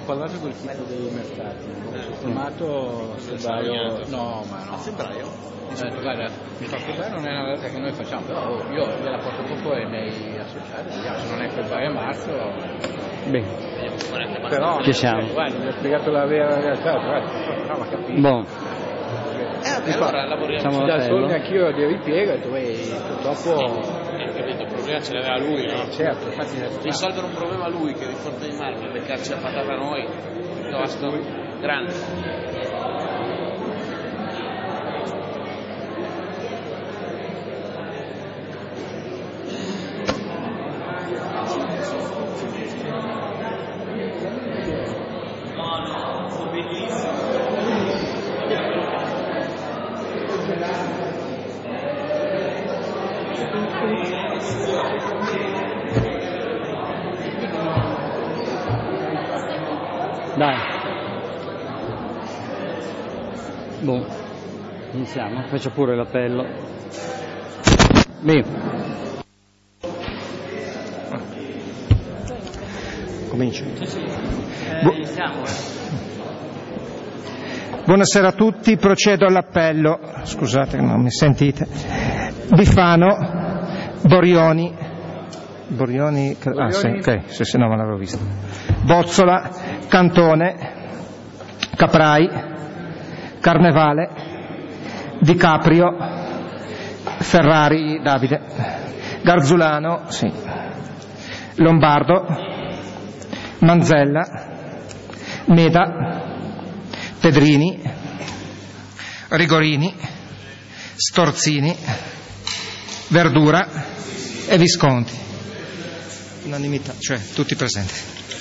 parlato col tipo dei mercati, ho sistemato a febbraio, no, ma no. A febbraio? Guarda, febbraio non è una data che noi facciamo, però io gliela porto dopo ai miei associati, vediamo, se non è febbraio e marzo. Bene. Però ci siamo. Guarda, mi ha spiegato la vera realtà, guarda, ma capito. Buon. Allora lavoriamo. Ci dà solo anch'io di ripiego e tu purtroppo. Capito, il problema ce l'aveva lui, no? Certo, infatti Risolvere un problema lui che è di Forte dei Marmi, beccarci la patata a noi, piuttosto grande. Dai. Boh. Iniziamo. Faccio pure l'appello. Bene. Comincio. Iniziamo. Buonasera a tutti, procedo all'appello. Scusate che non mi sentite. Bifano, Borioni, sì, ok, se no me l'avevo visto. Bozzola, Cantone, Caprai, Carnevale, Di Caprio, Ferrari Davide, Garzulano, sì, Lombardo, Manzella, Meda, Pedrini, Rigorini, Storzini, Verdura e Visconti. Unanimità, cioè tutti presenti.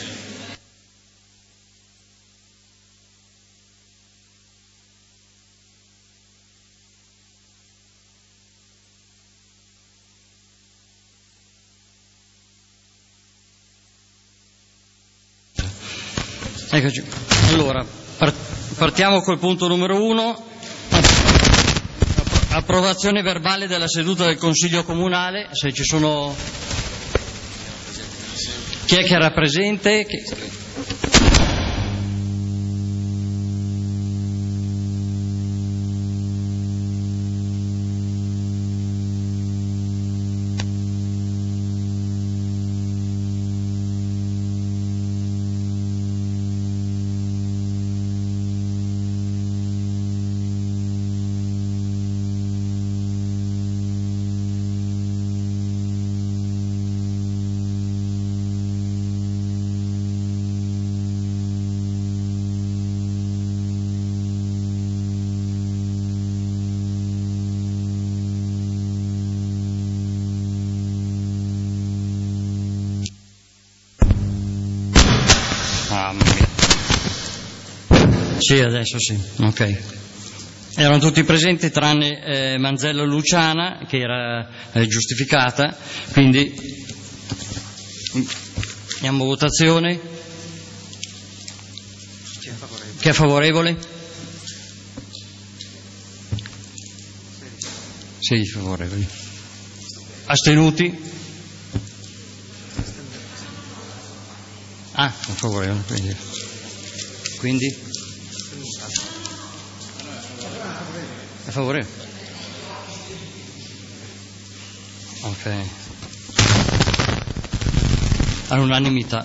Eccoci. Allora, partiamo col punto numero 1. Approvazione verbale della seduta del Consiglio Comunale. Se ci sono... Chi è che era presente? Sì, adesso sì, ok. Erano tutti presenti tranne Manzello e Luciana, che era giustificata, quindi andiamo a votazione. Chi è favorevole? Sì, favorevoli. Astenuti? Ah, favorevole, quindi? È favorevole? Ok. All'unanimità.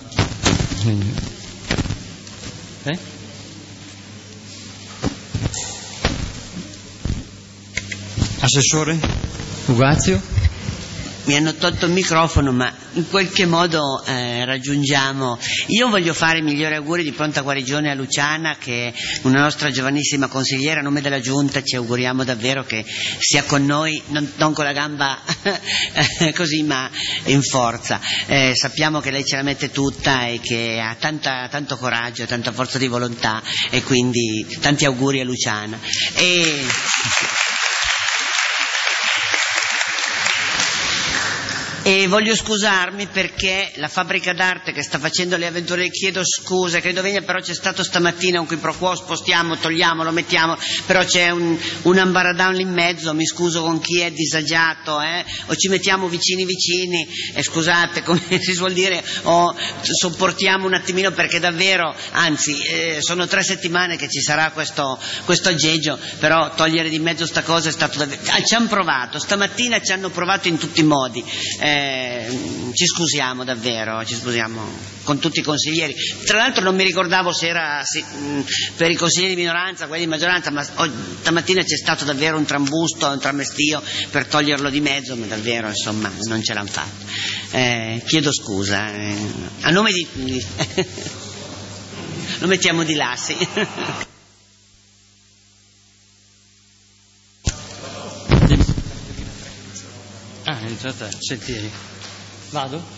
Assessore Ugazio? Mi hanno tolto il microfono, ma in qualche modo raggiungiamo. Io voglio fare i migliori auguri di pronta guarigione a Luciana, che è una nostra giovanissima consigliera. A nome della Giunta ci auguriamo davvero che sia con noi, non con la gamba così, ma in forza. Sappiamo che lei ce la mette tutta e che ha tanto coraggio, tanta forza di volontà, e quindi tanti auguri a Luciana. E voglio scusarmi perché la fabbrica d'arte che sta facendo le avventure, chiedo scusa, credo venga, però c'è stato stamattina un qui pro quo, spostiamo, togliamo, lo mettiamo, però c'è un ambaradan lì in mezzo, mi scuso con chi è disagiato, o ci mettiamo vicini, scusate, come si suol dire, o sopportiamo un attimino, perché davvero, anzi, sono 3 settimane che ci sarà questo aggeggio, però togliere di mezzo sta cosa è stato davvero... ci hanno provato, stamattina ci hanno provato in tutti i modi. Ci scusiamo davvero, ci scusiamo con tutti i consiglieri. Tra l'altro non mi ricordavo se era per i consiglieri di minoranza, quelli di maggioranza, ma stamattina c'è stato davvero un trambusto, un tramestio per toglierlo di mezzo, ma davvero insomma non ce l'hanno fatto. Chiedo scusa a nome di lo mettiamo di là, sì. Entrate, sentieri. Vado?